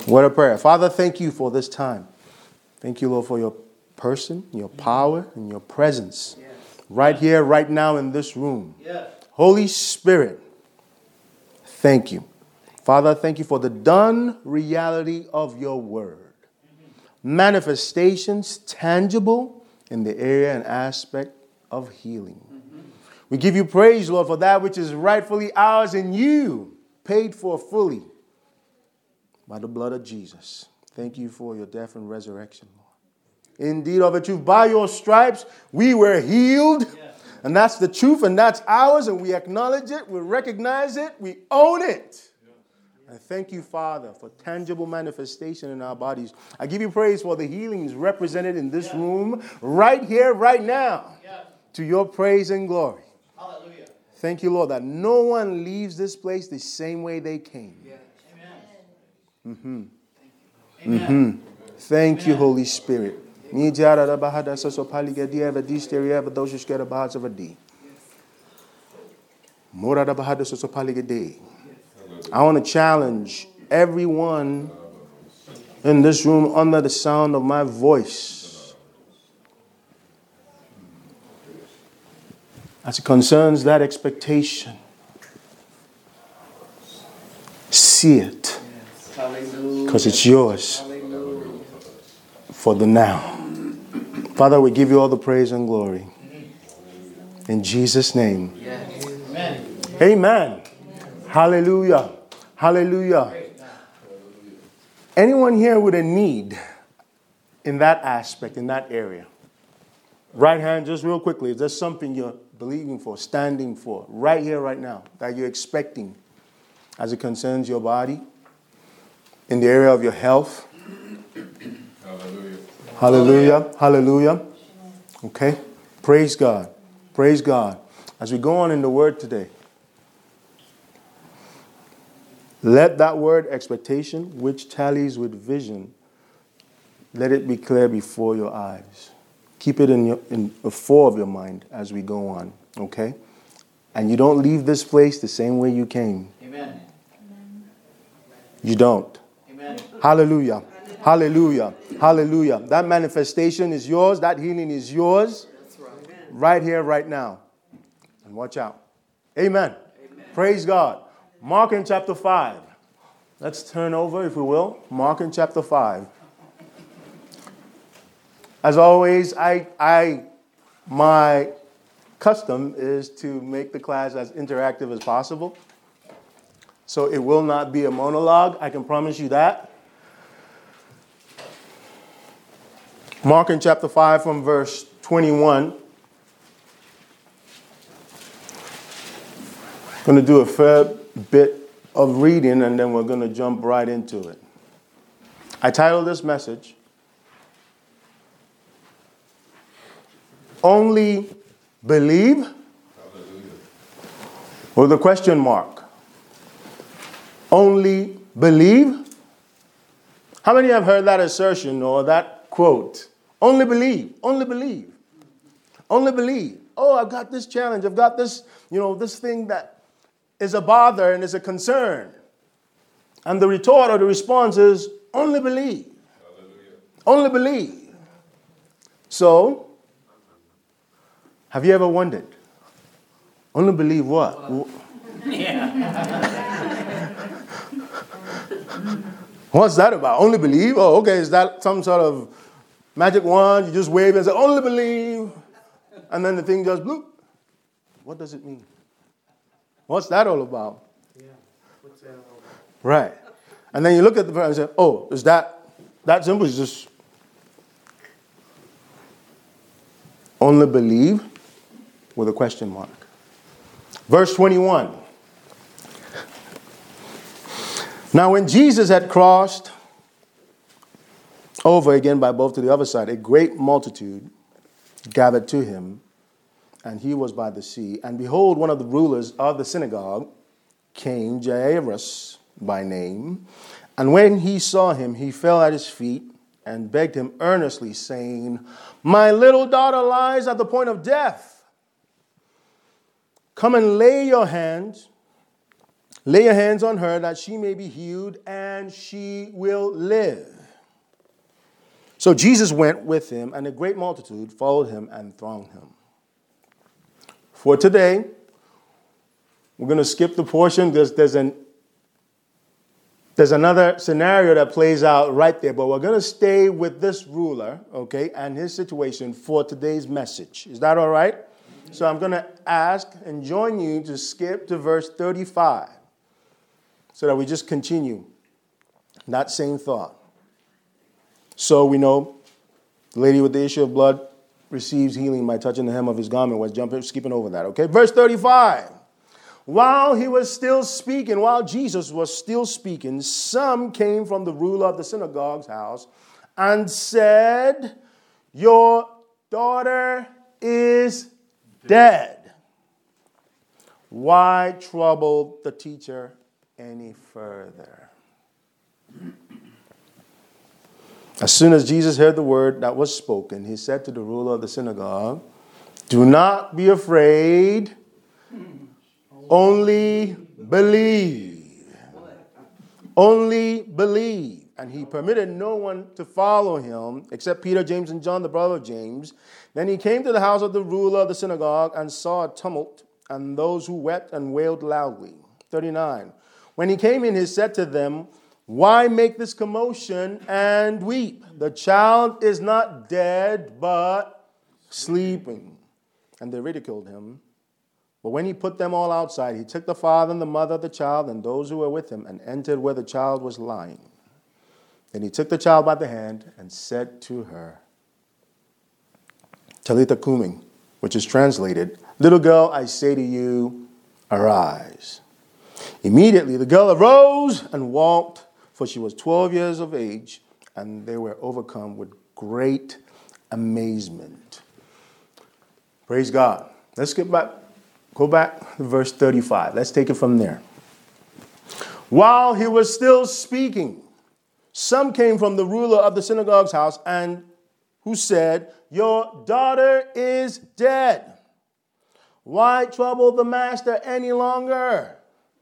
What a prayer. Father, thank you for this time. Thank you, Lord, for your person, your power, and your presence. Yes. Right here, right now in this room. Yes. Holy Spirit, thank you. Father, thank you for the done reality of your word. Manifestations tangible in the area and aspect of healing. We give you praise, Lord, for that which is rightfully ours in you, paid for fully by the blood of Jesus. Thank you for your death and resurrection, Lord. Indeed, of the truth, by your stripes we were healed. Yes. And that's the truth, and that's ours, and we acknowledge it, we recognize it, we own it. I thank you, Father, for tangible manifestation in our bodies. I give you praise for the healings represented in this room, right here, right now, to your praise and glory. Hallelujah. Thank you, Lord, that no one leaves this place the same way they came. Yes. Mm-hmm. Amen. Mm-hmm. Thank you, Holy Spirit. I want to challenge everyone in this room under the sound of my voice as it concerns that expectation. See it, because it's yours for the now. Father, we give you all the praise and glory. In Jesus' name. Amen. Amen. Hallelujah. Hallelujah. Anyone here with a need in that aspect, in that area? Right hand, just real quickly. Is there something you're believing for, standing for, right here, right now, that you're expecting as it concerns your body, in the area of your health? Hallelujah. Hallelujah. Hallelujah. Okay. Praise God. Praise God. As we go on in the word today, let that word expectation, which tallies with vision, let it be clear before your eyes. Keep it in the fore of your mind as we go on. Okay. And you don't leave this place the same way you came. Amen. You don't. Amen. Hallelujah. Hallelujah. Hallelujah. That manifestation is yours. That healing is yours. That's right. Right here, right now. And watch out. Amen. Amen. Praise God. Mark in chapter 5. Let's turn over, if we will. Mark in chapter 5. As always, my custom is to make the class as interactive as possible. So it will not be a monologue. I can promise you that. Mark in chapter 5 from verse 21. I'm going to do a fair bit of reading and then we're going to jump right into it. I titled this message, Only Believe? With a question mark. Only believe? How many have heard that assertion or that quote? Only believe. Only believe. Only believe. Oh, I've got this challenge. I've got this, this thing that is a bother and is a concern. And the retort or the response is, only believe. Hallelujah. Only believe. So, have you ever wondered? Only believe what? What's that about? Only believe? Oh, okay. Is that some sort of magic wand? You just wave and say, only believe. And then the thing just bloop. What does it mean? What's that all about? Yeah. What's that all about? Right. And then you look at the person and say, oh, is that simple? It's just only believe with a question mark. Verse 21. Now when Jesus had crossed over again by both to the other side, a great multitude gathered to him, and he was by the sea. And behold, one of the rulers of the synagogue came, Jairus by name. And when he saw him, he fell at his feet and begged him earnestly, saying, my little daughter lies at the point of death. Come and lay your hands Lay your hands on her that she may be healed, and she will live. So Jesus went with him, and a great multitude followed him and thronged him. For today, we're going to skip the portion. There's another scenario that plays out right there, but we're going to stay with this ruler, okay, and his situation for today's message. Is that all right? So I'm going to ask and join you to skip to verse 35 so that we just continue that same thought. So we know the lady with the issue of blood receives healing by touching the hem of his garment. We're skipping over that, okay? Verse 35. While Jesus was still speaking, some came from the ruler of the synagogue's house and said, "Your daughter is dead. Why trouble the teacher any further?" As soon as Jesus heard the word that was spoken, he said to the ruler of the synagogue, "Do not be afraid, only believe." Only believe. And he permitted no one to follow him except Peter, James, and John, the brother of James. Then he came to the house of the ruler of the synagogue and saw a tumult and those who wept and wailed loudly. 39. When he came in, he said to them, "Why make this commotion and weep? The child is not dead, but sleeping." And they ridiculed him. But when he put them all outside, he took the father and the mother of the child and those who were with him and entered where the child was lying. Then he took the child by the hand and said to her, "Talitha Kumi," which is translated, "Little girl, I say to you, arise." Immediately the girl arose and walked, for she was 12 years of age, and they were overcome with great amazement. Praise God. Let's go back to verse 35. Let's take it from there. While he was still speaking, some came from the ruler of the synagogue's house and who said, "Your daughter is dead. Why trouble the master any longer?"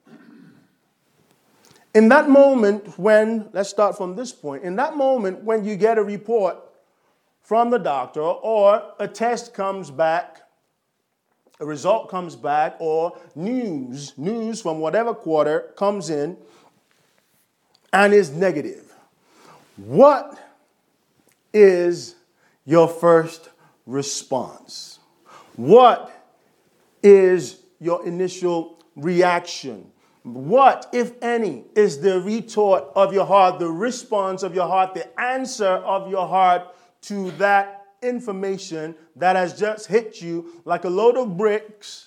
In that moment let's start from this point. In that moment when you get a report from the doctor or a test comes back, a result comes back, or news from whatever quarter comes in and is negative, what is your first response? What is your initial reaction? What, if any, is the retort of your heart, the response of your heart, the answer of your heart to that information that has just hit you like a load of bricks?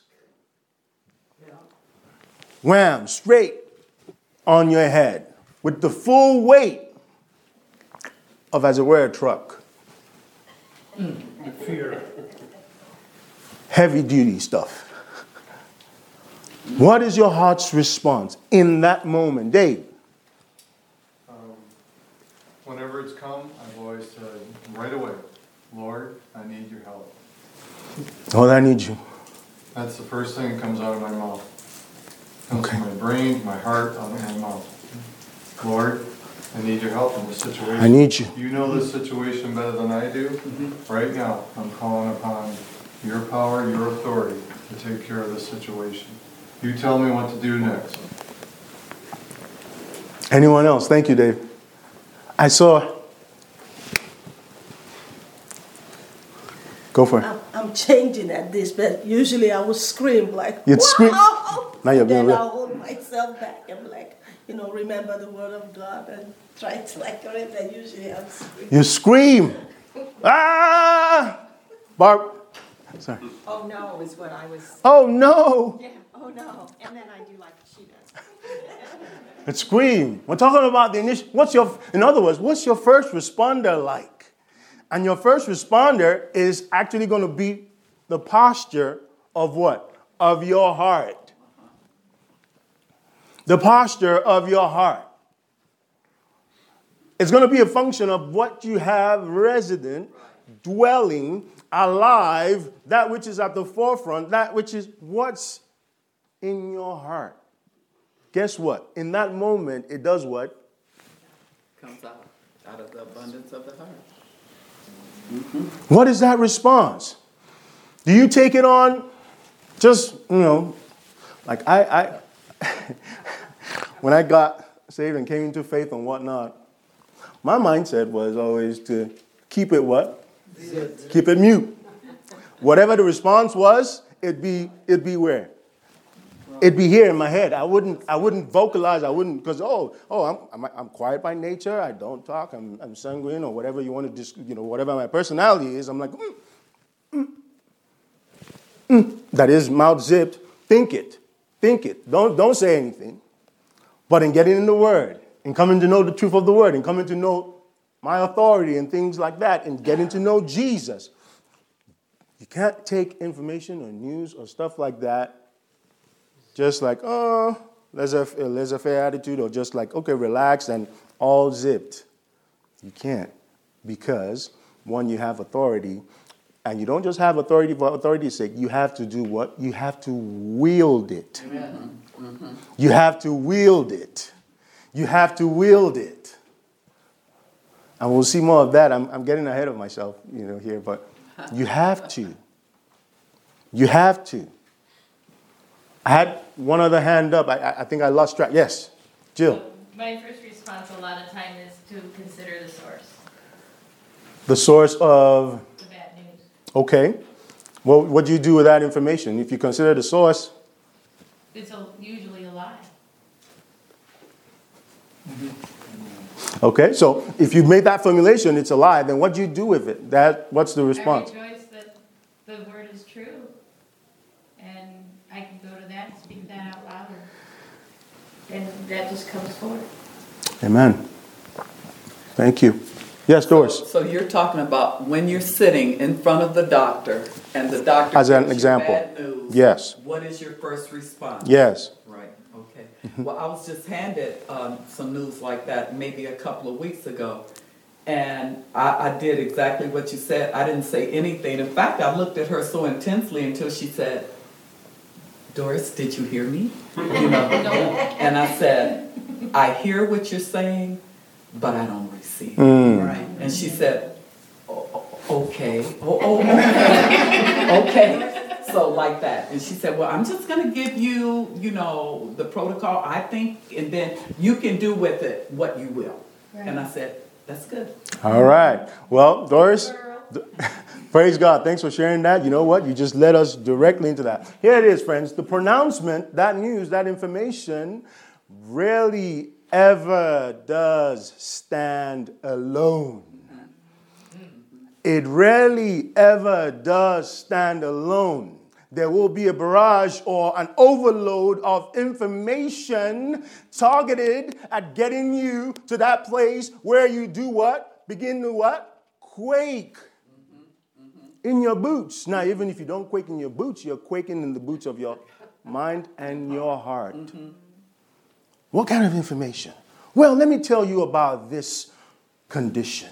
Wham, straight on your head with the full weight of, as it were, a truck. Fear. Heavy duty stuff. What is your heart's response in that moment? Dave? Whenever it's come, I've always said right away, "Lord, I need your help." Lord, I need you. That's the first thing that comes out of my mouth. Comes Okay. from my brain, my heart, out of my mouth. "Lord, I need your help in this situation." I need you. You know this situation better than I do. Right now, I'm calling upon your power, your authority to take care of this situation. You tell me what to do next. Anyone else? Thank you, Dave. I saw. Go for it. I'm changing at this, but usually I would scream like, You'd scream? "Wow!" Now you're And then being I'll real. hold myself back and remember the word of God and try to read that. Usually I'm screaming. You scream. Ah! Barb. Sorry. Oh no is what I was. Oh, no. Yeah. Oh no. And then I do like she does. And scream. We're talking about the initial. In other words, what's your first responder like? And your first responder is actually going to be the posture of what? Of your heart. The posture of your heart. It's going to be a function of what you have resident, dwelling, alive, that which is at the forefront, that which is what's in your heart. guess what? In that moment, it does what? Comes out of the abundance of the heart. What is that response? Do you take it on just, like I when I got saved and came into faith and whatnot, my mindset was always to keep it what? Keep it mute. Whatever the response was, it'd be where? It'd be here in my head. I wouldn't vocalize. I wouldn't, because I'm quiet by nature. I don't talk. I'm sanguine or whatever you want to whatever my personality is. I'm like, that is mouth zipped. Think it. Don't say anything. But in getting in the Word, in coming to know the truth of the Word, in coming to know my authority and things like that, and getting to know Jesus, you can't take information or news or stuff like that just like, laissez-faire attitude, or just like, okay, relax and all zipped. You can't, because, one, you have authority, and you don't just have authority for authority's sake. You have to do what? You have to wield it. Amen. Mm-hmm. You have to wield it. You have to wield it. And we'll see more of that. I'm getting ahead of myself, here, but you have to. You have to. I had one other hand up. I think I lost track. Yes, Jill. My first response a lot of time is to consider the source. The source of? The bad news. Okay. Well, what do you do with that information? If you consider the source? It's usually a lie. Okay, so if you made that formulation, it's a lie, then what do you do with it? What's the response? I rejoice that the word is true. And I can go to that and speak that out louder. And that just comes forward. Amen. Thank you. Yes, Doris. So you're talking about when you're sitting in front of the doctor and the doctor As an gives you example. bad news. Yes. What is your first response? Yes. Right. Okay. Well, I was just handed some news like that maybe a couple of weeks ago. And I did exactly what you said. I didn't say anything. In fact, I looked at her so intensely until she said, Doris, did you hear me? And I said, I hear what you're saying, but I don't receive. Right. And she said, okay. Okay. So like that. And she said, well, I'm just going to give you, the protocol, I think, and then you can do with it what you will. Right. And I said, that's good. All right. Well, Doris, praise God. Thanks for sharing that. You know what? You just led us directly into that. Here it is, friends. The pronouncement, that news, that information rarely ever does stand alone. It rarely ever does stand alone. There will be a barrage or an overload of information targeted at getting you to that place where you do what? Begin to what? Quake in your boots. Now, even if you don't quake in your boots, you're quaking in the boots of your mind and your heart. What kind of information? Well, let me tell you about this condition.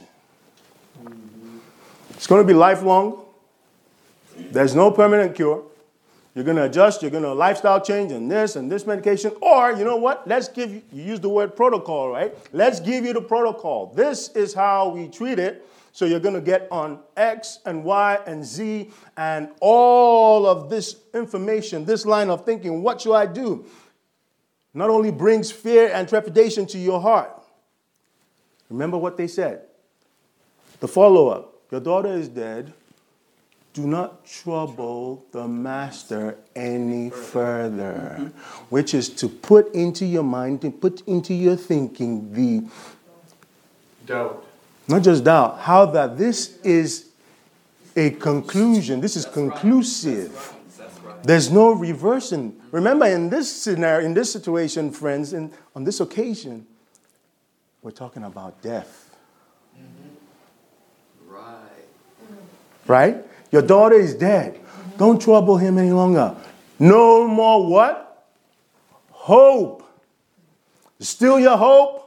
It's going to be lifelong. There's no permanent cure. You're going to adjust. You're going to lifestyle change and this medication. Or, you know what? You use the word protocol, right? Let's give you the protocol. This is how we treat it. So you're going to get on X and Y and Z and all of this information, this line of thinking. What should I do? Not only brings fear and trepidation to your heart. Remember what they said. The follow-up. Your daughter is dead. Do not trouble the master any further. Which is to put into your mind and put into your thinking the doubt. Not just doubt. How that this is a conclusion. This is conclusive. There's no reversing. Remember, in this scenario, in this situation, friends, on this occasion, we're talking about death. Right? Your daughter is dead. Don't trouble him any longer. No more what? Hope. Steal your hope.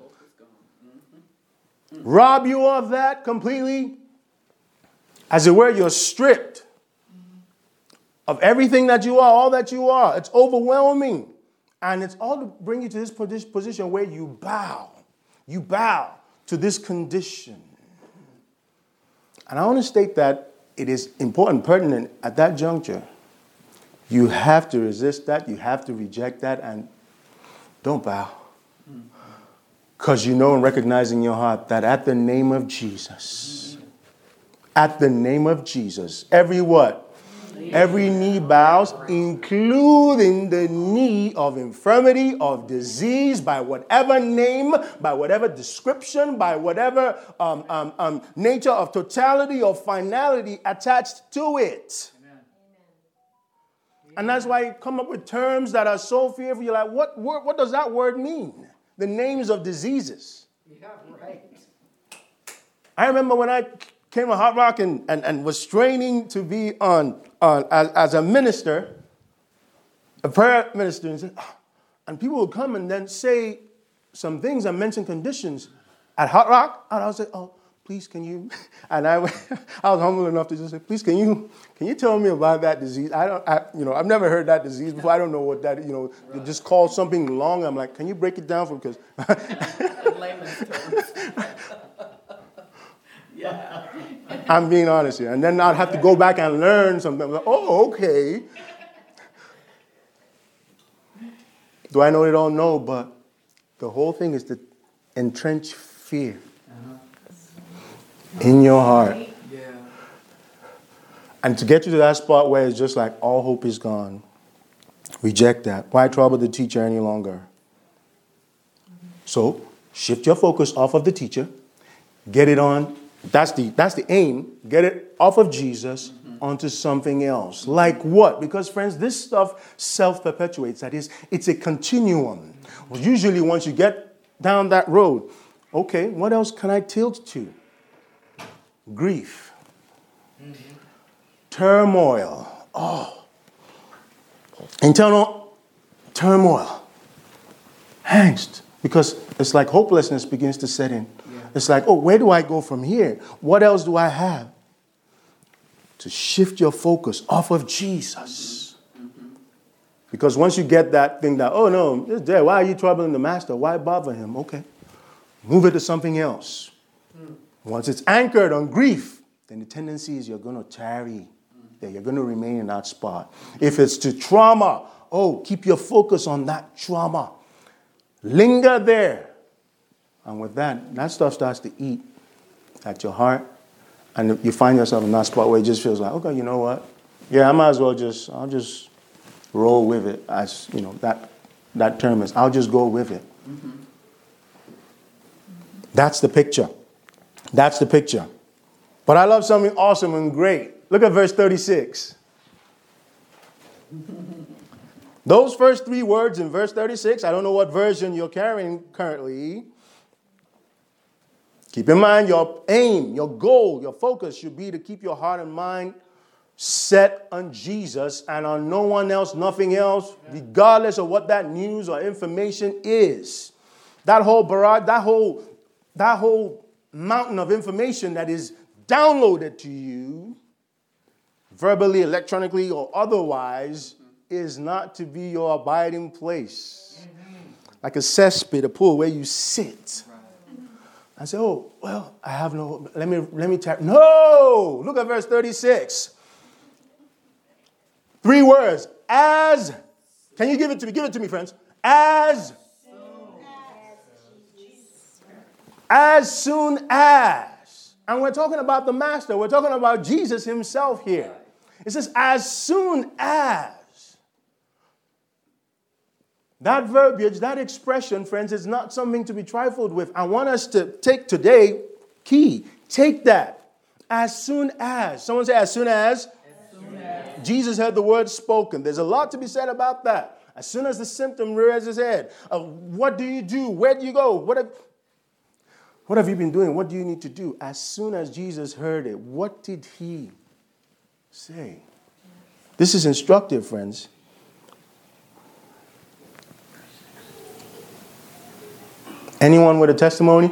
Rob you of that completely. As it were, you're stripped of everything that you are, all that you are. It's overwhelming. And it's all to bring you to this position where you bow. You bow to this condition. And I want to state that it is important, pertinent at that juncture. You have to resist that. You have to reject that. And don't bow. Because you know and recognize in your heart that at the name of Jesus, every what? Every knee bows, including the knee of infirmity, of disease, by whatever name, by whatever description, by whatever nature of totality or finality attached to it. Amen. And that's why you come up with terms that are so fearful. You're like, what does that word mean? The names of diseases. Yeah, right. I remember when I came to Hot Rock and was training to be as a minister, a prayer minister, and people would come and then say some things and mention conditions at Hot Rock, and I would say, oh, please, can you? And I was humble enough to just say, please, can you tell me about that disease? I've never heard that disease before. I don't know what that, you just call something long. I'm like, can you break it down for me? Because Layman's terms. Yeah. I'm being honest here. And then I'd have to go back and learn something. I'm like, oh, okay. Do I know it all? No, but the whole thing is to entrench fear in your heart. Yeah. And to get you to that spot where it's just like all hope is gone. Reject that. Why trouble the teacher any longer? So shift your focus off of the teacher. Get it on. That's the aim. Get it off of Jesus onto something else. Like what? Because, friends, this stuff self-perpetuates. That is, it's a continuum. Well, usually once you get down that road, okay, what else can I tilt to? Grief. Turmoil. Oh. Internal turmoil. Angst. Because it's like hopelessness begins to set in. It's like, oh, where do I go from here? What else do I have? To shift your focus off of Jesus. Because once you get that thing that, oh, no, it's there. Why are you troubling the master? Why bother him? Okay. Move it to something else. Once it's anchored on grief, then the tendency is you're going to tarry there. You're going to remain in that spot. If it's to trauma, oh, keep your focus on that trauma. Linger there. And with that stuff starts to eat at your heart. And you find yourself in that spot where it just feels like, okay, you know what? Yeah, I might as well I'll just roll with it. As, that term is, I'll just go with it. That's the picture. That's the picture. But I love something awesome and great. Look at verse 36. Those first three words in verse 36, I don't know what version you're carrying currently. Keep in mind your aim, your goal, your focus should be to keep your heart and mind set on Jesus and on no one else, nothing else, regardless of what that news or information is. That whole barrage, that whole mountain of information that is downloaded to you, verbally, electronically, or otherwise, is not to be your abiding place. Like a cesspit, a pool where you sit. I say, oh, well, I have no, let me tap. No! Look at verse 36. 3 words. As, can you give it to me? Give it to me, friends. As soon as. And we're talking about the master. We're talking about Jesus himself here. It says, as soon as. That verbiage, that expression, friends, is not something to be trifled with. I want us to take today, take that. As soon as. Someone say, as soon as. Jesus had the word spoken. There's a lot to be said about that. As soon as the symptom rears its head, what do you do? Where do you go? What have you been doing? What do you need to do? As soon as Jesus heard it, what did he say? This is instructive, friends. Anyone with a testimony?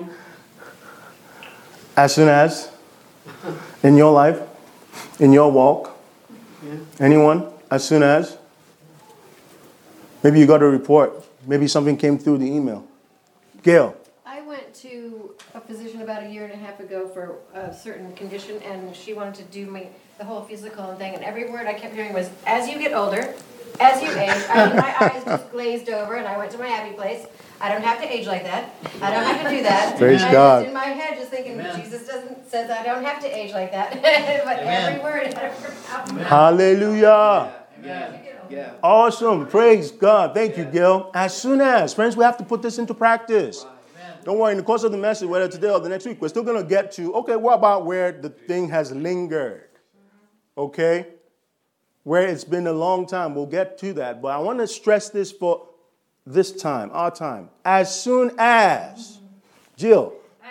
As soon as? In your life? In your walk? Anyone? As soon as? Maybe you got a report Maybe something came through the email. Gail. I went to a physician about a year and a half ago for a certain condition, and she wanted to do the whole physical thing, and every word I kept hearing was, as you get older, as you age. My eyes just glazed over, and I went to my happy place. I don't have to age like that. I don't have to do that. Praise and God. I just in my head just thinking, Amen. Jesus says I don't have to age like that. But every word out of her mouth. Hallelujah. Amen. Yeah. Awesome. Praise God. Thank you, Gil. As soon as, friends, we have to put this into practice. Don't worry, in the course of the message, whether today or the next week, we're still going to get to, okay, what about where the thing has lingered? Okay? Where it's been a long time. We'll get to that. But I want to stress this for this time, our time. As soon as. Jill.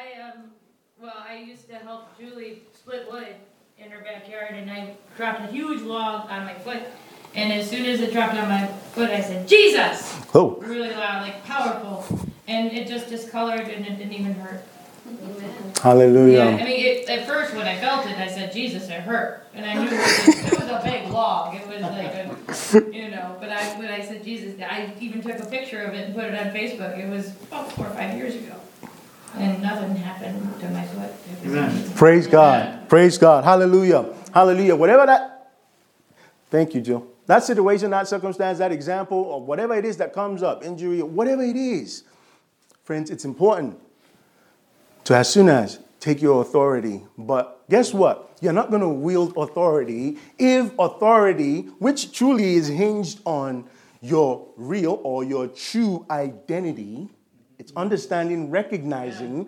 I used to help Julie split wood in her backyard, and I dropped a huge log on my foot. And as soon as it dropped on my foot, I said, Jesus! Oh. Really loud, like powerful. And it just discolored, and it didn't even hurt. Hallelujah. Yeah, I mean, at first when I felt it, I said, Jesus, it hurt. And I knew it was a big log. It was like but when I said, Jesus, I even took a picture of it and put it on Facebook. It was about 4 or 5 years ago. And nothing happened to my foot. It was amazing. Praise God. Praise God. Hallelujah. Hallelujah. Whatever that. Thank you, Jill. That situation, that circumstance, that example, or whatever it is that comes up, injury, whatever it is, friends, it's important to, as soon as, take your authority. But guess what? You're not going to wield authority if authority, which truly is hinged on your real or your true identity, it's understanding, recognizing,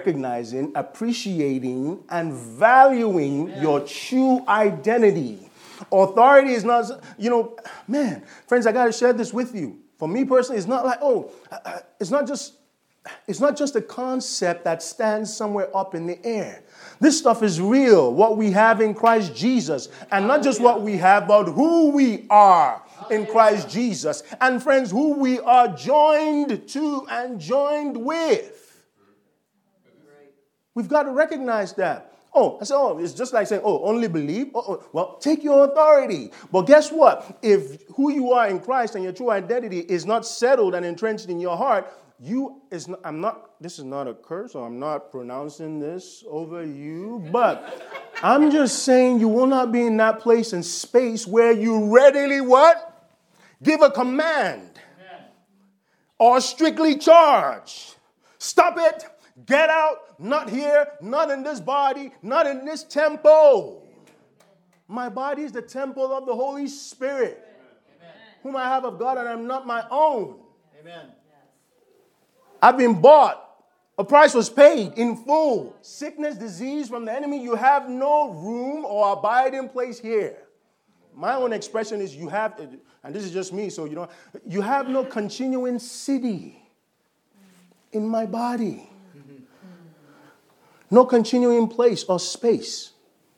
appreciating, and valuing your true identity. Authority is not, man, friends, I got to share this with you. For me personally, it's not like, it's not just a concept that stands somewhere up in the air. This stuff is real, what we have in Christ Jesus. And not just what we have, but who we are in Christ Jesus. And friends, who we are joined to and joined with. We've got to recognize that. I said, it's just like saying, only believe. Well, take your authority. But guess what? If who you are in Christ and your true identity is not settled and entrenched in your heart, this is not a curse, or I'm not pronouncing this over you, but I'm just saying you will not be in that place and space where you readily what? Give a command. Or strictly charge. Stop it. Get out, not here, not in this body, not in this temple. My body is the temple of the Holy Spirit, whom I have of God, and I'm not my own. Amen. I've been bought. A price was paid in full. Sickness, disease from the enemy, you have no room or abiding place here. My own expression is you have, and this is just me, so you have no continuing city in my body. No continuing place or space.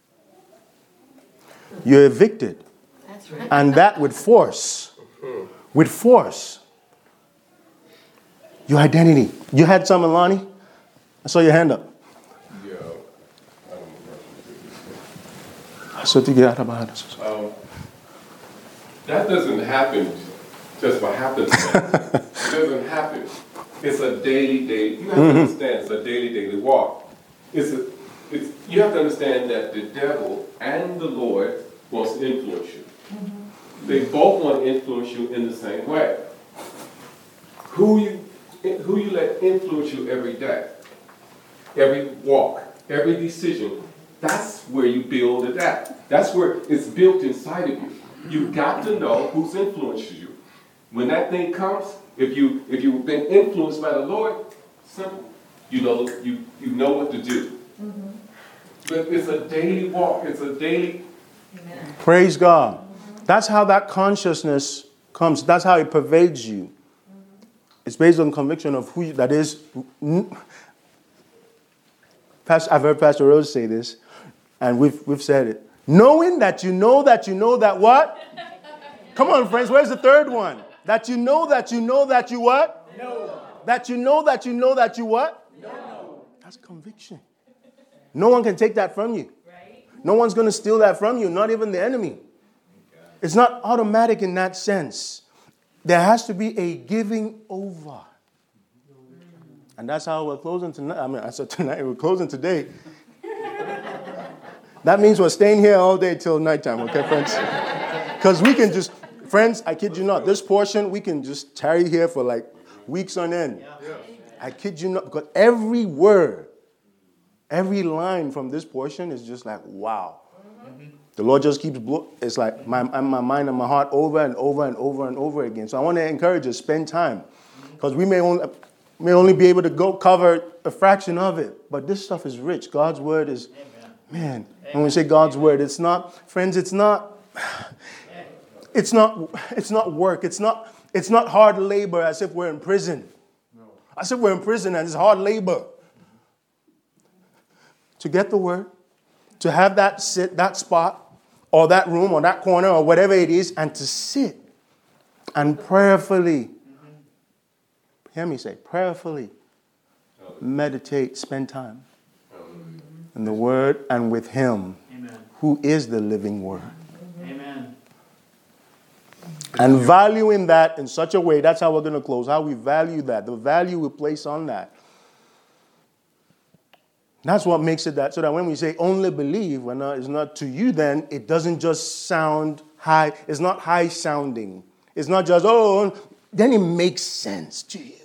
You're evicted. That's right. And that with force. With force. Your identity. You had something, Lonnie? I saw your hand up. Yeah. That doesn't happen just by happenstance. It doesn't happen. It's a daily. You have to understand, it's a daily walk. You have to understand that the devil and the Lord wants to influence you. They both want to influence you in the same way. Who you let influence you every day, every walk, every decision, that's where you build it at. That's where it's built inside of you. You've got to know who's influencing you. When that thing comes, if you've been influenced by the Lord, simple. You know what to do. But it's a daily walk. It's a daily. Praise God. That's how that consciousness comes. That's how it pervades you. It's based on conviction of who that is. I've heard Pastor Rose say this, and we've said it. Knowing that you know that you know that what? Come on, friends. Where's the third one? That you know that you know that you what? No. That you know that you know that you what? No. That's conviction. No one can take that from you. Right? No one's going to steal that from you, not even the enemy. It's not automatic in that sense. there has to be a giving over. And that's how we're closing tonight. I mean, I said tonight, we're closing today. That means we're staying here all day till nighttime, okay, friends? Because we can just, friends, I kid you not, this portion, we can just tarry here for like weeks on end. I kid you not, because every word, every line from this portion is just like, wow. The Lord just keeps, it's like my mind and my heart over and over and over and over again. So I want to encourage you, spend time. Because we may only be able to cover a fraction of it. But this stuff is rich. God's word is, man, when we say God's word, it's not, friends, it's not work. It's not hard labor as if we're in prison. As if we're in prison and it's hard labor. To get the word, to have that spot, or that room, or that corner, or whatever it is, and to sit and prayerfully, hear me say, prayerfully meditate, spend time in the Word and with Him, who is the living Word. Amen. And valuing that in such a way, that's how we're going to close, how we value that, the value we place on that. That's what makes it that, so that when we say only believe, it's not to you then, it doesn't just sound high, it's not high sounding. It's not just, then it makes sense to you.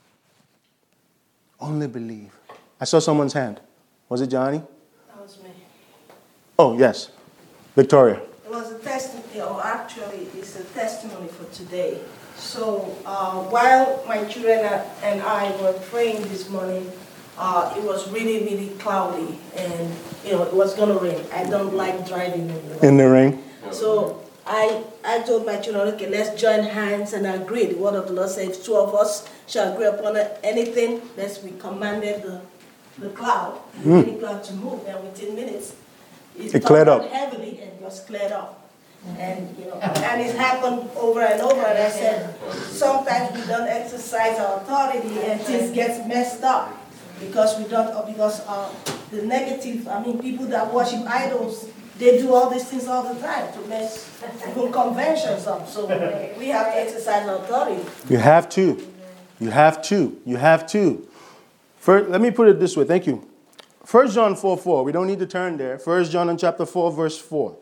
Only believe. I saw someone's hand. Was it Johnny? That was me. Oh, yes. Victoria. It was a testimony, or actually it's a testimony for today. So while my children and I were praying this morning, it was really, really cloudy, and it was gonna rain. I don't like driving in the rain. So I told my children, okay, let's join hands and agree. The word of the Lord says, two of us shall agree upon anything. We commanded the cloud, the cloud to move, and within minutes it cleared up heavily and just cleared up. And and it happened over and over. And I said, sometimes we don't exercise our authority and things get messed up. Because the negative, people that worship idols, they do all these things all the time to mess even conventions up. So we have to exercise our authority. You have to. You have to. You have to. First, let me put it this way. Thank you. 1 John 4:4. We don't need to turn there. 1 John in chapter 4, verse 4.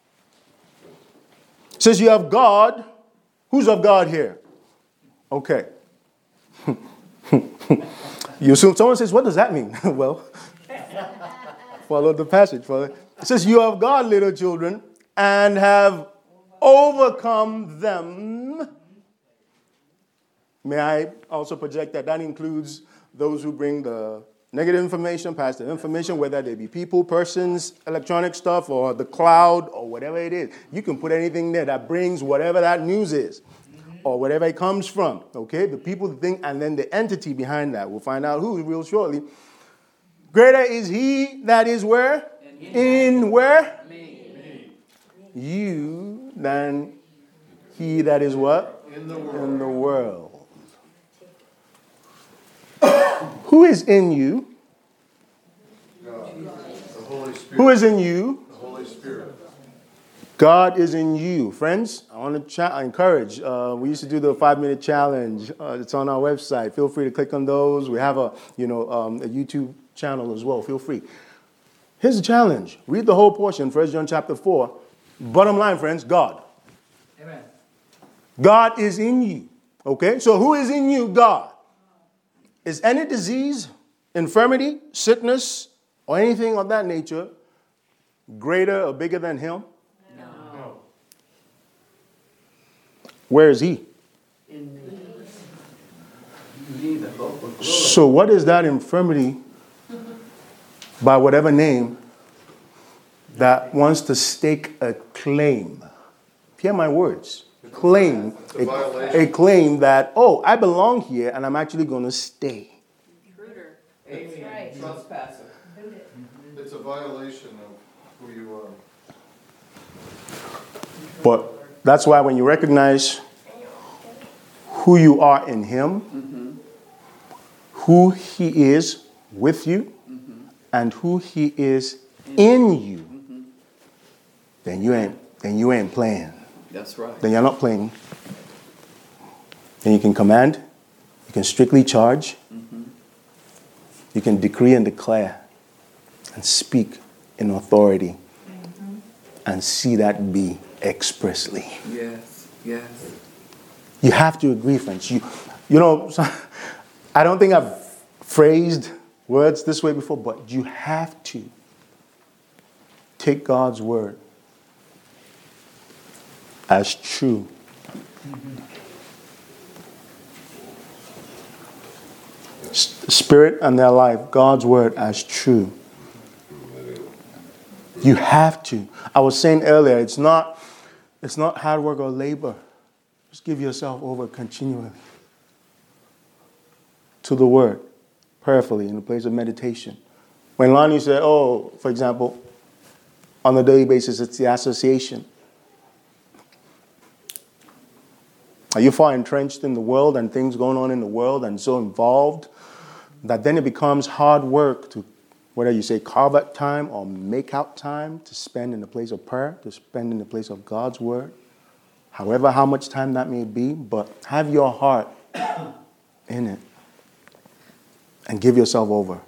It says you have God. Who's of God here? Okay. You assume someone says, what does that mean? Well, follow the passage. It says, you have God, little children, and have overcome them. May I also project that includes those who bring the negative information, positive information, whether they be people, persons, electronic stuff, or the cloud, or whatever it is. You can put anything there that brings whatever that news is. Or whatever it comes from, okay? The people, the thing, and then the entity behind that. We'll find out who real shortly. Greater is he that is where? In where? Me. You than he that is what? In the world. In the world. Who is in you? God. The Holy Spirit. Who is in you? The Holy Spirit. God is in you. Friends, I want to encourage. We used to do the 5-minute challenge. It's on our website. Feel free to click on those. We have a YouTube channel as well. Feel free. Here's the challenge. Read the whole portion, 1 John chapter 4. Bottom line, friends, God. Amen. God is in you. Okay? So who is in you? God. Is any disease, infirmity, sickness, or anything of that nature greater or bigger than him? No. Where is he? In me. The hope of glory. So what is that infirmity, by whatever name, that wants to stake a claim? Hear my words. Claim. A claim that, I belong here and I'm actually going to stay. Intruder. Alien. Trespasser. It's a violation of who you are. But that's why when you recognize who you are in him, who he is with you, and who he is in you, then you ain't playing. That's right. Then you're not playing. And you can command, you can strictly charge, you can decree and declare and speak in authority and see that be expressly. Yes, yes. You have to agree, friends. You know, I don't think I've phrased words this way before, but you have to take God's word as true. Spirit and their life, God's word as true. You have to. I was saying earlier, it's not hard work or labor. Just give yourself over continually to the word, prayerfully, in a place of meditation. When Lonnie said, oh, for example, on a daily basis, it's the association. Are you far entrenched in the world and things going on in the world and so involved that then it becomes hard work to, whether you say carve out time or make out time to spend in the place of prayer, to spend in the place of God's word, however, how much time that may be, but have your heart in it and give yourself over.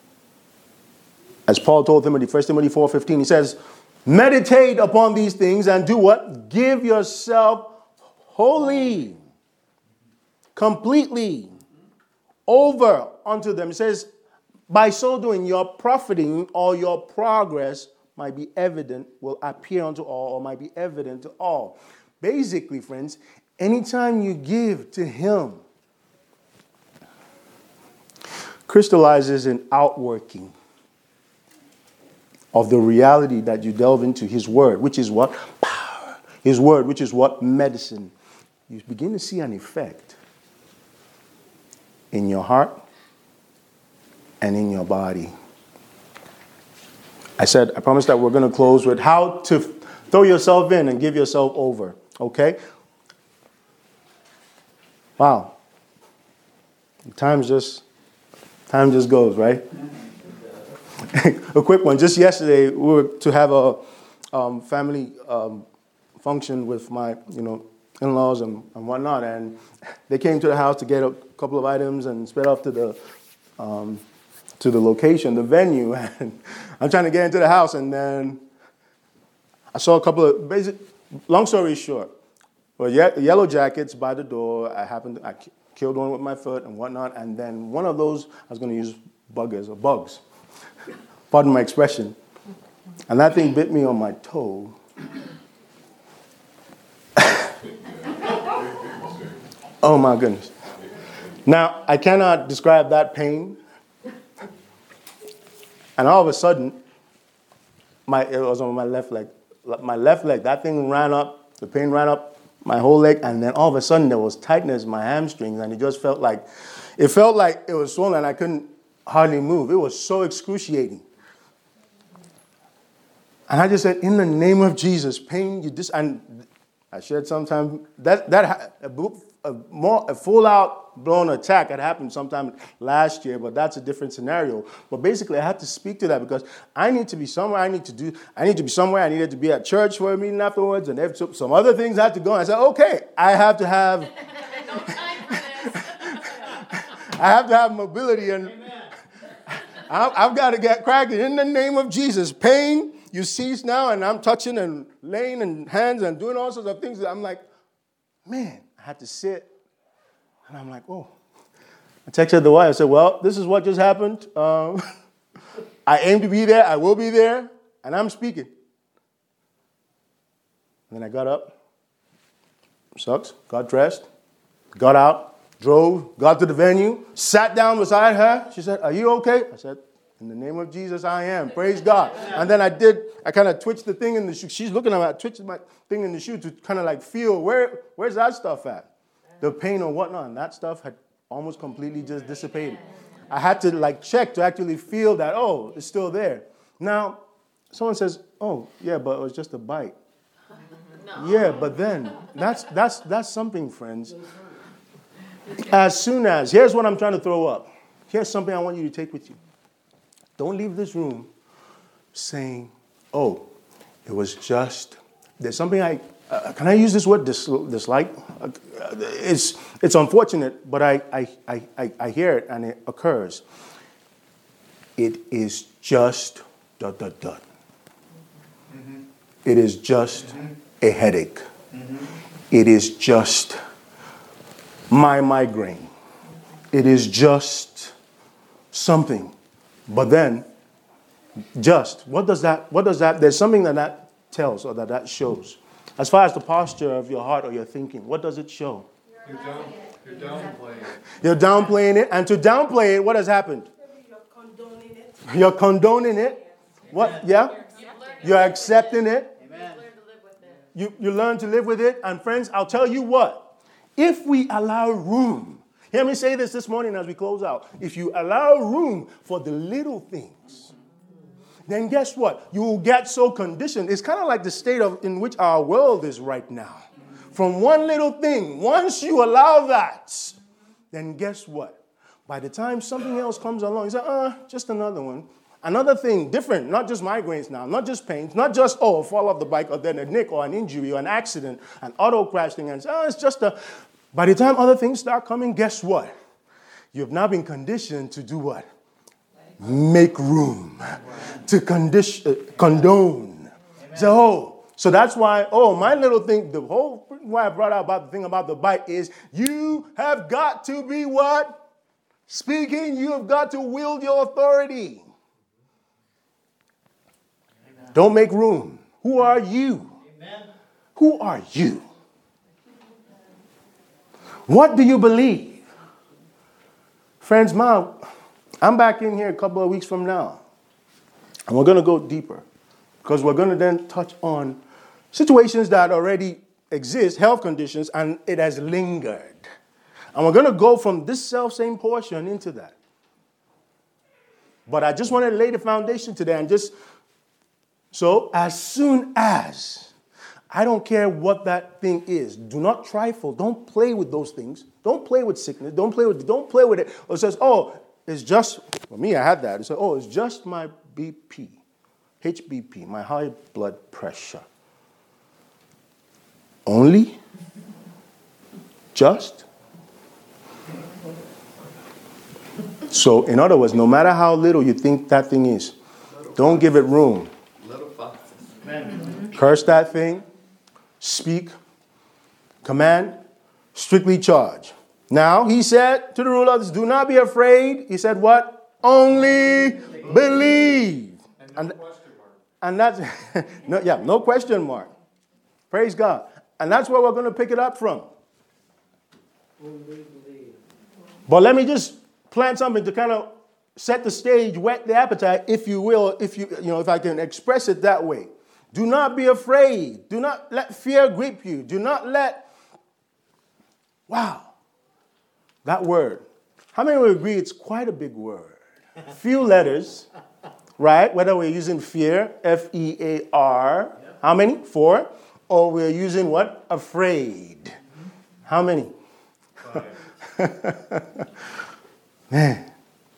As Paul told Timothy, 1 Timothy 4:15, he says, meditate upon these things and do what? Give yourself wholly, completely over unto them. It says, by so doing, your profiting or your progress might be evident, will appear unto all, or might be evident to all. Basically, friends, anytime you give to Him, crystallizes an outworking of the reality that you delve into His Word, which is what? Power. His Word, which is what? Medicine. You begin to see an effect in your heart and in your body. I promised that we're going to close with how to throw yourself in and give yourself over. Okay? Wow. Time just goes, right? A quick one. Just yesterday, we were to have a family function with my, in-laws and whatnot, and they came to the house to get a couple of items and sped off to the location, the venue. And I'm trying to get into the house, and then I saw a couple of long story short, yellow jackets by the door. I killed one with my foot and whatnot, and then one of those, I was going to use bugs. Pardon my expression. And that thing bit me on my toe. Oh my goodness. Now, I cannot describe that pain. And all of a sudden, it was on my left leg. My left leg, that thing ran up, the pain ran up my whole leg, and then all of a sudden there was tightness in my hamstrings, and it just felt like it was swollen. I couldn't hardly move. It was so excruciating. And I just said, in the name of Jesus, pain, and I shared sometime a full-out blown attack had happened sometime last year, but that's a different scenario. But basically, I had to speak to that because I need to be somewhere. I need to be somewhere. I needed to be at church for a meeting afterwards, and some other things had to go. And I said, okay, I have to have No time for this. I have to have mobility, and I've got to get cracking in the name of Jesus. Pain, you cease now, and I'm touching and laying in hands and doing all sorts of things. I'm like, man, I had to sit. And I'm like, oh. I texted the wife. I said, well, this is what just happened. I aim to be there. I will be there. And I'm speaking. And then I got up. Sucks. Got dressed. Got out. Drove. Got to the venue. Sat down beside her. She said, are you okay? I said, in the name of Jesus, I am. Praise God. And then I kind of twitched the thing in the shoe. She's looking at me. I twitched my thing in the shoe to kind of like feel, where's that stuff at? The pain or whatnot. And that stuff had almost completely just dissipated. I had to check to actually feel that, oh, it's still there. Now, someone says, oh, yeah, but it was just a bite. No. Yeah, but then, that's something, friends. As soon as, here's what I'm trying to throw up. Here's something I want you to take with you. Don't leave this room saying, oh, it was just, there's something I can I use this word, dislike? It's unfortunate, but I hear it and it occurs. It is just ... It is just a headache. It is just my migraine. It is just something. But then, what does that, there's something that tells or that shows. As far as the posture of your heart or your thinking, what does it show? You're downplaying it. You're downplaying it. And to downplay it, what has happened? You're condoning it. You're condoning it. What? Yeah? You're accepting it. You learn to live with it. And friends, I'll tell you what. If we allow room, hear me say this morning as we close out. If you allow room for the little things, then guess what? You will get so conditioned. It's kind of like the state in which our world is right now. From one little thing, once you allow that, then guess what? By the time something else comes along, you say, just another one. Another thing, different, not just migraines now, not just pains, not just, fall off the bike, or then a nick, or an injury, or an accident, an auto crash thing, and it's just by the time other things start coming, guess what? You've now been conditioned to do what? Make room. To condone. So that's why, my little thing, the whole why I brought out about the thing about the bike is you have got to be what? Speaking, you have got to wield your authority. Don't make room. Who are you? Amen. Who are you? What do you believe? Friends, I'm back in here a couple of weeks from now. And we're going to go deeper. Because we're going to then touch on situations that already exist, health conditions, and it has lingered. And we're going to go from this self-same portion into that. But I just want to lay the foundation today and so as soon as, I don't care what that thing is, do not trifle, don't play with those things, don't play with sickness, don't play with it. Or it says, it's just, for me I had that, it said, it's just my BP, HBP, my high blood pressure. Only? Just? So, in other words, no matter how little you think that thing is, don't give it room. Curse that thing, speak, command, strictly charge. Now, he said to the rulers, do not be afraid. He said what? Only believe. And that's, no question mark. Praise God. And that's where we're going to pick it up from. But let me just plant something to kind of set the stage, whet the appetite, if you will, if I can express it that way. Do not be afraid. Do not let fear grip you. Do not let, that word. How many will agree it's quite a big word? Few letters, right? Whether we're using fear, F-E-A-R. How many? 4. Or we're using what? Afraid. How many? 5. Man.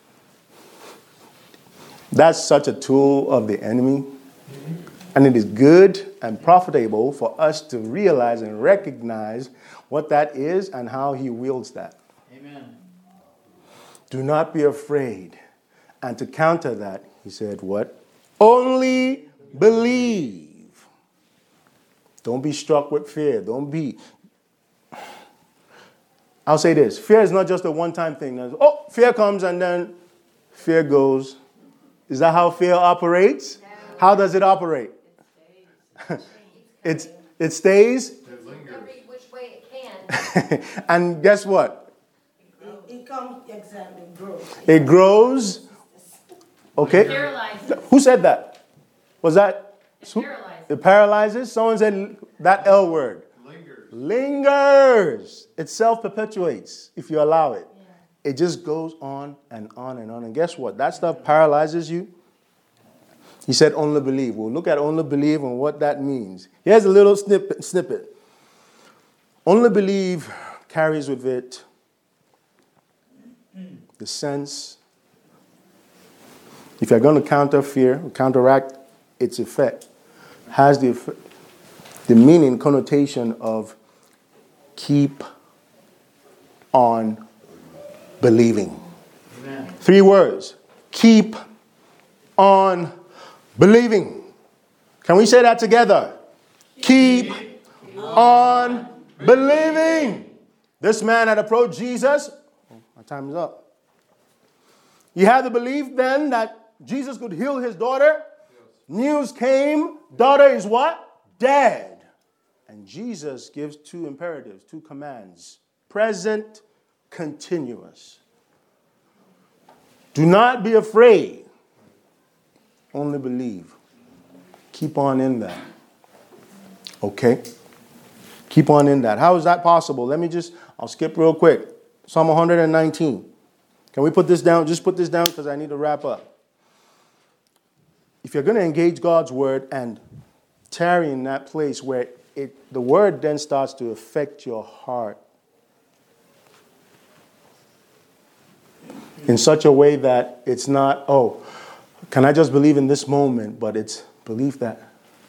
That's such a tool of the enemy. And it is good and profitable for us to realize and recognize what that is and how he wields that. Amen. Do not be afraid. And to counter that, he said what? Only believe. Don't be struck with fear. I'll say this. Fear is not just a one-time thing. Fear comes and then fear goes. Is that how fear operates? No. How does it operate? It stays. It lingers. Every which way it can. And guess what? It comes, exactly, grows. It grows. Okay. It paralyzes. Who said that? Was that? It paralyzes. It paralyzes. Someone said that L word. Lingers. It self-perpetuates if you allow it. Yeah. It just goes on and on and on. And guess what? That stuff paralyzes you. He said only believe. We'll look at only believe and what that means. Here's a little snippet. Only believe carries with it the sense, if you're going to counter fear, counteract its effect, has the effect. the meaning, connotation of keep on believing. Amen. 3 words. Keep on believing. Can we say that together? Keep on believing. This man had approached Jesus. Oh, my time is up. He had the belief then that Jesus could heal his daughter. News came. Daughter is what? Dead. And Jesus gives 2 imperatives, 2 commands. Present, continuous. Do not be afraid. Only believe. Keep on in that. Okay? Keep on in that. How is that possible? I'll skip real quick. Psalm 119. Can we put this down? Just put this down because I need to wrap up. If you're going to engage God's word and tarry in that place where the word then starts to affect your heart in such a way that it's not, oh, can I just believe in this moment? But it's belief that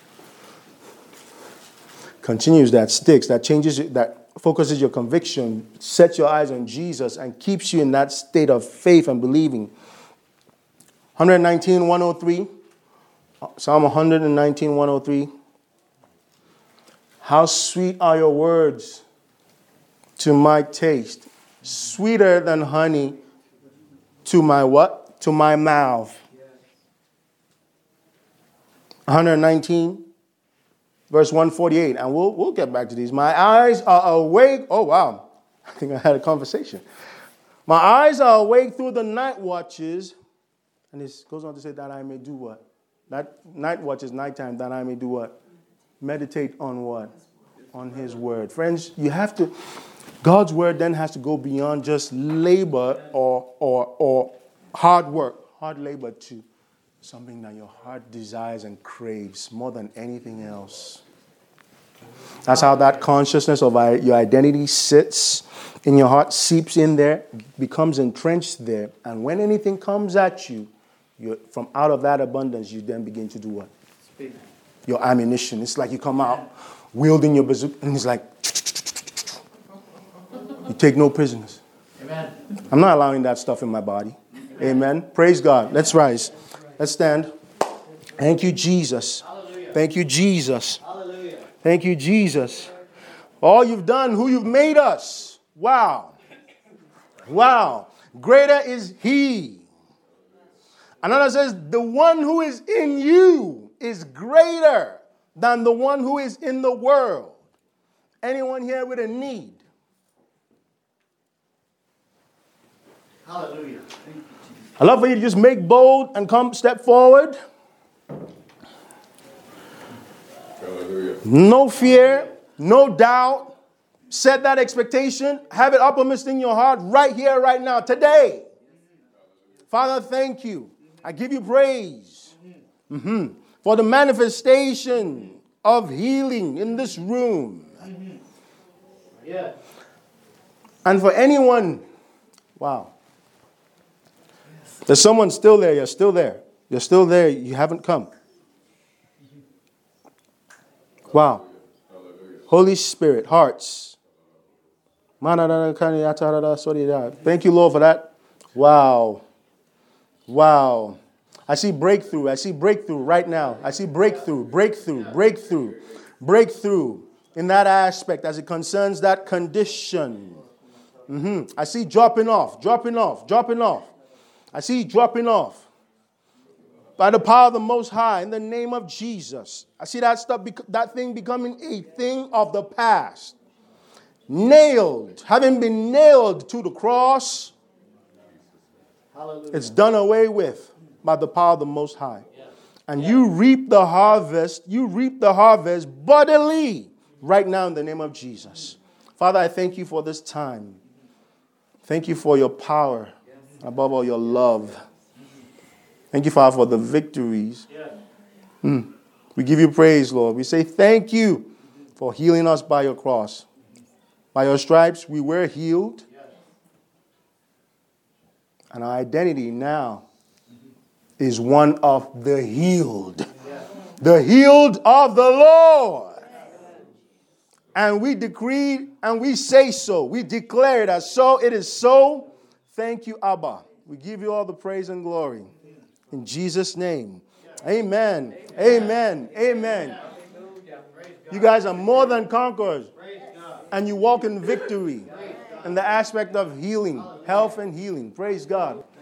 continues, that sticks, that changes, that focuses your conviction, sets your eyes on Jesus, and keeps you in that state of faith and believing. 119, 103. Psalm 119, 103. How sweet are your words to my taste, sweeter than honey to my what? To my mouth. 119, verse 148. And we'll get back to these. My eyes are awake. Oh, wow. I think I had a conversation. My eyes are awake through the night watches. And this goes on to say that I may do what? That night watch is nighttime, that I may do what? Meditate on what? On his word. Friends, you have to, God's word then has to go beyond just labor or hard work, hard labor to something that your heart desires and craves more than anything else. That's how that consciousness of your identity sits in your heart, seeps in there, becomes entrenched there. And when anything comes at you, from out of that abundance, you then begin to do what? Speak. Your ammunition. It's like you come out wielding your bazooka, and it's like, you take no prisoners. Amen. I'm not allowing that stuff in my body. Amen. Praise God. Let's rise. Let's stand. Thank you, Jesus. Hallelujah. Thank you, Jesus. Hallelujah. Thank you, Jesus. All you've done, who you've made us. Wow. Wow. Greater is he. Another says, the one who is in you is greater than the one who is in the world. Anyone here with a need? Hallelujah. I'd love for you to just make bold and come step forward. Hallelujah. No fear, no doubt. Set that expectation. Have it uppermost in your heart right here, right now, today. Father, thank you. I give you praise for the manifestation of healing in this room. Yeah. And for anyone, wow. There's someone still there. You're still there. You're still there. You haven't come. Wow. Holy Spirit, hearts. Thank you, Lord, for that. Wow. Wow. I see breakthrough. I see breakthrough right now. I see breakthrough in that aspect as it concerns that condition. I see dropping off. I see dropping off. By the power of the Most High, in the name of Jesus. I see that stuff, that thing becoming a thing of the past. Nailed, having been nailed to the cross. Hallelujah. It's done away with by the power of the Most High. And you reap the harvest bodily right now in the name of Jesus. Father, I thank you for this time. Thank you for your power, above all your love. Thank you, Father, for the victories. We give you praise, Lord. We say thank you for healing us by your cross. By your stripes, we were healed. And our identity now is one of the healed. The healed of the Lord. And we decree and we say so. We declare it as so. It is so. Thank you, Abba. We give you all the praise and glory. In Jesus' name. Amen. Amen. Amen. You guys are more than conquerors. And you walk in victory in the aspect of healing, health and healing. Praise God.